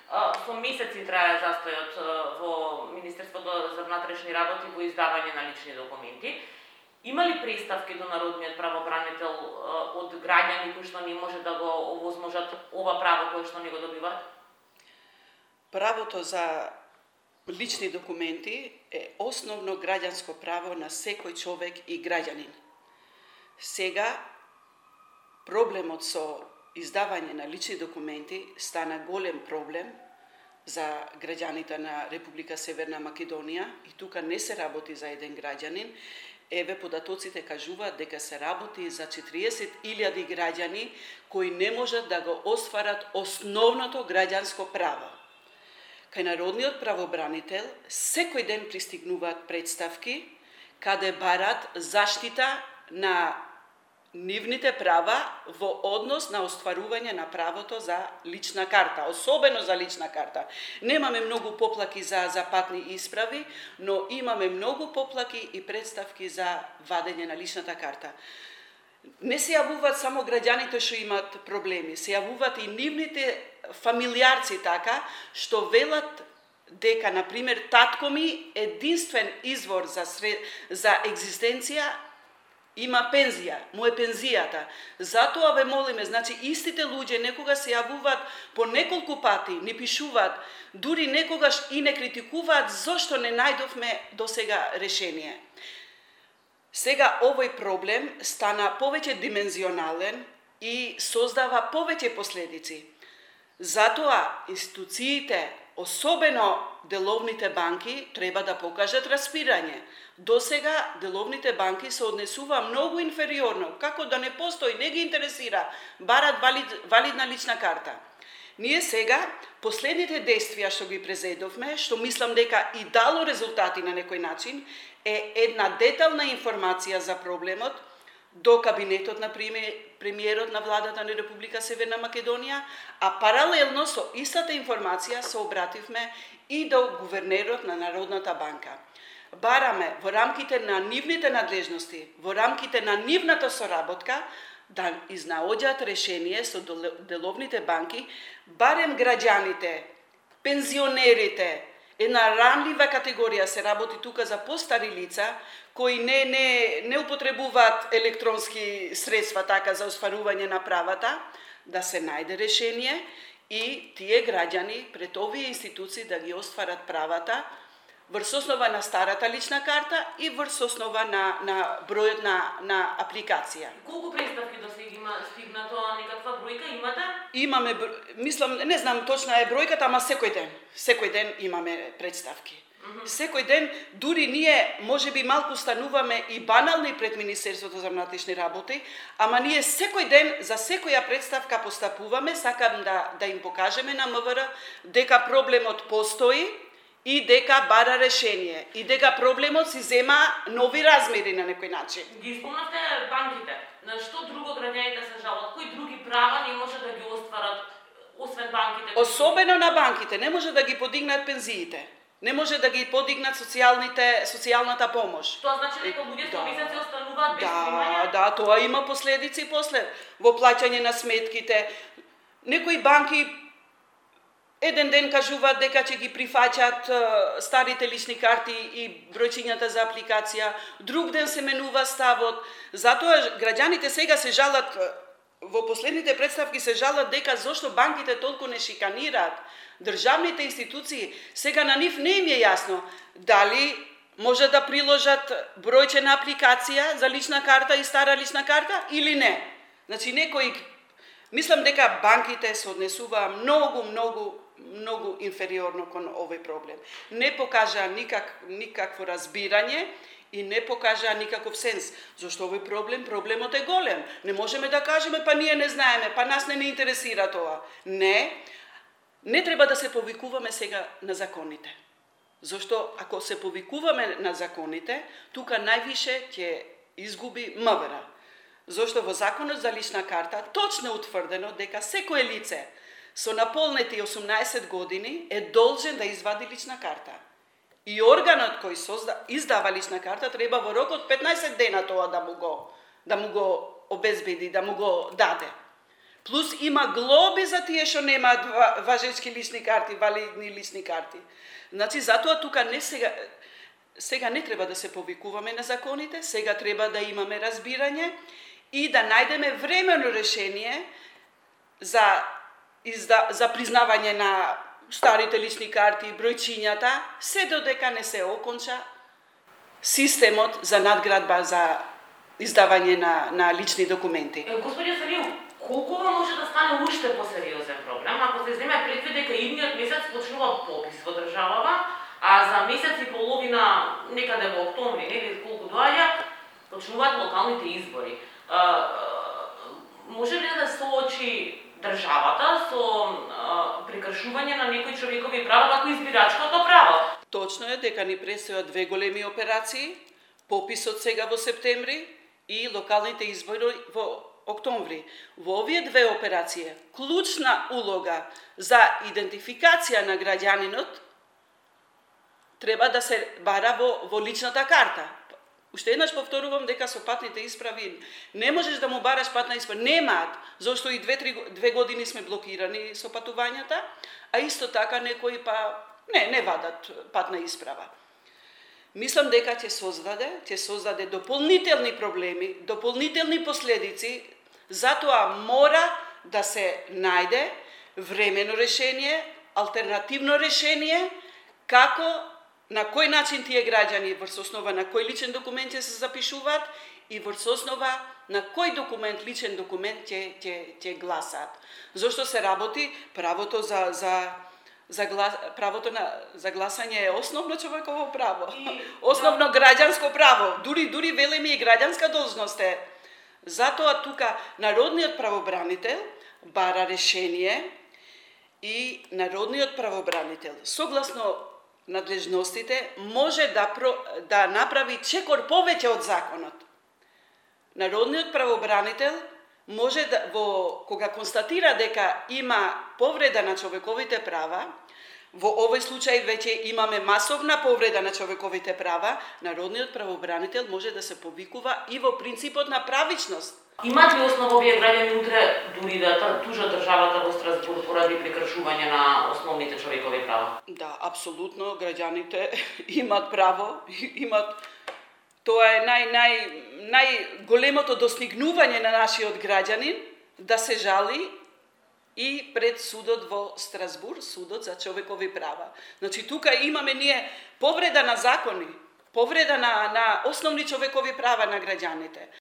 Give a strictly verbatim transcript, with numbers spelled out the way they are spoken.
Со месеци трае застојот во Министерството за внатрешни работи во издавање на лични документи. Има ли представки до народниот правобранител од граѓани кои што не може да го овозможат ова право кое што не го добиваат? Правото за лични документи е основно граѓанско право на секој човек и граѓанин. Сега проблемот со издавање на лични документи стана голем проблем за граѓаните на Република Северна Македонија и тука не се работи за еден граѓанин. Еве податоците кажуваат дека се работи за четириесет илјади граѓани кои не можат да го остварат основното граѓанско право. Кај народниот правобранител секој ден пристигнуваат представки каде барат заштита на нивните права во однос на остварување на правото за лична карта, особено за лична карта. Немаме многу поплаки за, за патни исправи, но имаме многу поплаки и представки за вадење на личната карта. Не се јавуваат само граѓаните што имаат проблеми, се јавуваат и нивните фамилијарци така, што велат дека, например, татко ми единствен извор за, сред... за екзистенција има пензија, му е пензијата. Затоа ве молиме, значи истите луѓе некога се јавуваат по неколку пати, ни пишуваат, дури некогаш и не критикуваат зошто не најдовме досега решение. Сега овој проблем стана повеќе димензионален и создава повеќе последици. Затоа институциите, особено деловните банки, треба да покажат распирање. Досега деловните банки се однесува многу инфериорно, како да не постои, не ги интересира, барат валид, валидна лична карта. Ние сега, последните действија што ги презедовме, што мислам дека и дало резултати на некој начин, е една детална информација за проблемот до кабинетот на премиерот на владата на Република Северна Македонија, а паралелно со истата информација се обративме и до гувернерот на Народната банка. Бараме во рамките на нивните надлежности, во рамките на нивната соработка, да изнаоѓаат решение со деловните банки, барем граѓаните, пензионерите, една ранлива категорија се работи тука за постари лица, кои не, не, не употребуваат електронски средства така за остварување на правата, да се најде решение и тие граѓани пред овие институции да ги остварат правата врз основа на старата лична карта и врз основа на, на бројот на, на апликација. Колку представки до сега има стигнато, некаква бројка имате? Имаме, мислам, не знам точна е бројката, ама секој ден, секој ден имаме представки. Mm -hmm. Секој ден, дури ние можеби малку стануваме и банални пред Министерството за внатрешни работи, ама ние секој ден за секоја представка постапуваме, сакам да, да им покажеме на МВР дека проблемот постои, и дека бара решение, и дека проблемот си зема нови размери на некој начин. Ги спомнавте банките. На што друго граѓаните се жалат? Кои други права не може да ги остварат, освен банките? Особено на банките. Не може да ги подигнат пензиите. Не може да ги подигнат социјалните, социјалната помош. Тоа значи дека луѓе што месеци остануваат без примања? Да, да, тоа има последици после. Во плаќање на сметките. Некои банки еден ден кажуваат дека ќе ги прифаќаат старите лични карти и бројчињата за апликација, друг ден се менува ставот. Затоа граѓаните сега се жалат, во последните представки се жалат дека зошто банките толку не шиканираат. Државните институции, сега на нив не им е јасно дали може да приложат бројчена апликација за лична карта и стара лична карта или не. Значи некои, мислам дека банките се однесуваа многу, многу многу инфериорно кон овој проблем. Не покажа никак, никакво разбирање и не покажа никаков сенс. Зошто овој проблем, проблемот е голем. Не можеме да кажеме, па ние не знаеме, па нас не не интересира тоа. Не, не треба да се повикуваме сега на законите. Зошто ако се повикуваме на законите, тука највише ќе изгуби МВР. Зошто во Законот за лична карта точно утврдено дека секое лице со наполнети осумнаесет години е должен да извади лична карта. И органот кој созда, издава лична карта треба во рок од петнаесет дена тоа да му го, да му го обезбеди, да му го даде. Плюс има глоби за тие што немаат важечки лични карти, валидни лични карти. Значи, затоа тука не сега, сега не треба да се повикуваме на законите, сега треба да имаме разбирање и да најдеме временно решение за, изда, за признавање на старите лични карти, бројчињата, се додека не се оконча системот за надградба за издавање на, на лични документи. Господине Салиев, колку може да стане уште посериозен проблем, ако се земе предвид дека идниот месец почнува попис во државава, а за месец и половина, некаде во октомври, нели колку доаѓа, почнуваат локалните избори. А, може ли да се соочи државата со а, прекршување на некои човекови права, како избирачкото право? Точно е дека ни предстојат две големи операции, пописот сега во септември и локалните избори во октомври. Во овие две операции клучна улога за идентификација на граѓанинот треба да се бара во, во личната карта. Уште еднаш повторувам дека со патните исправи не можеш да му бараш патна исправа. Немаат, зашто и две, три, две години сме блокирани со патувањата, а исто така некои па не, не вадат патна исправа. Мислам дека ќе создаде, ќе создаде дополнителни проблеми, дополнителни последици, затоа мора да се најде времено решение, алтернативно решение, како на кој начин тие граѓани врз основа на кој личен документ ќе се запишуваат и врз основа на кој документ, личен документ ќе ќе ќе гласаат. Зошто се работи правото за за за глас, правото на за гласање е основно човеково право. И, основно да. Граѓанско право. Дури дури велеми и граѓанска должност е. Затоа тука народниот правобранител бара решение и народниот правобранител согласно надлежностите може да, про, да направи чекор повеќе од законот. Народниот правобранител може да, во, кога констатира дека има повреда на човековите права, во овој случај веќе имаме масовна повреда на човековите права, народниот правобранител може да се повикува и во принципот на правичност. Имаат ли основа овие граѓани утре дури да тужат државата во Страсбург поради прекршување на основните човекови права? Да, апсолутно, граѓаните имаат право, имаат. Тоа е нај нај најголемото достигнување на нашиот граѓанин да се жали и пред судот во Страсбург, судот за човекови права. Значи тука имаме ние повреда на закони, повреда на, на основни човекови права на граѓаните.